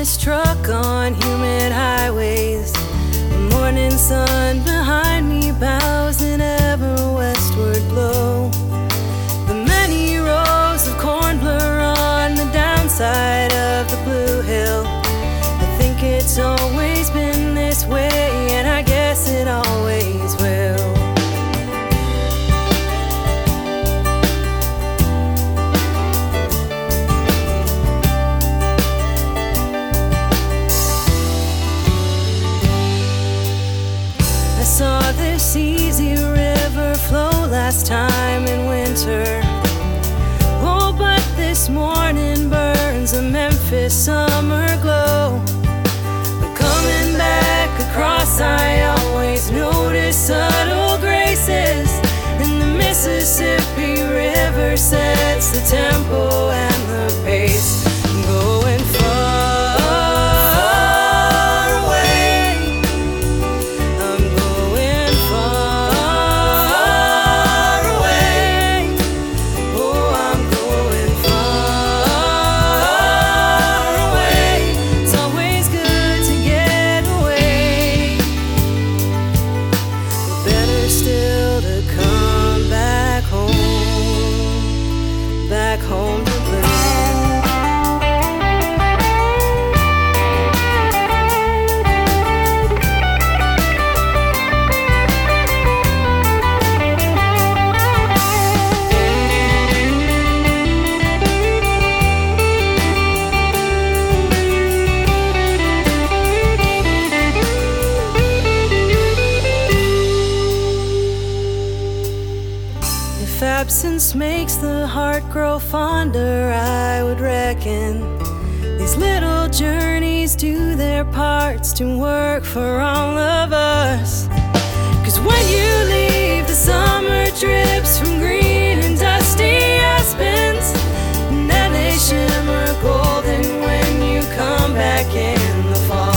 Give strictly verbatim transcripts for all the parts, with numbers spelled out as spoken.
this truck on humid highways. The morning sun behind me bows in ever westward glow. The many rows of corn blur on the downside of the blue hill. I think it's always been this way, and I guess it always will. I saw this easy river flow last time in winter. Oh, but this morning burns a Memphis summer glow. But coming back across, I always notice subtle graces. And the Mississippi River sets the tempo and the pace. I'm going far. Absence makes the heart grow fonder, I would reckon. These little journeys do their parts to work for all of us. Cause when you leave, the summer drips from green and dusty aspens, and then they shimmer golden when you come back in the fall.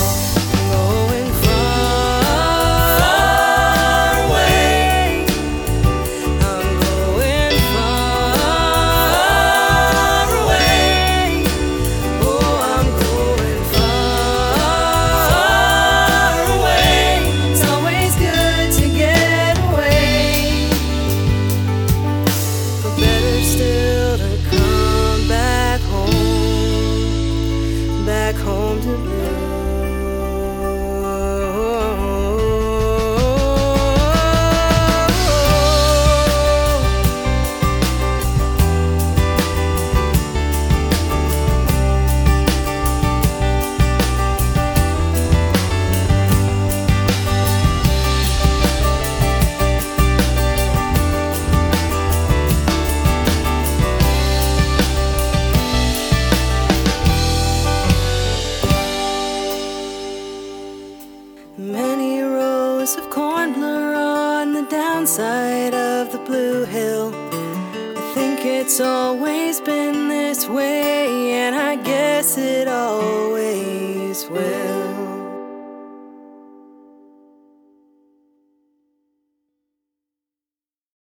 Home to blue. Many rows of corn blur on the downside of the blue hill. I think it's always been this way, and I guess it always will.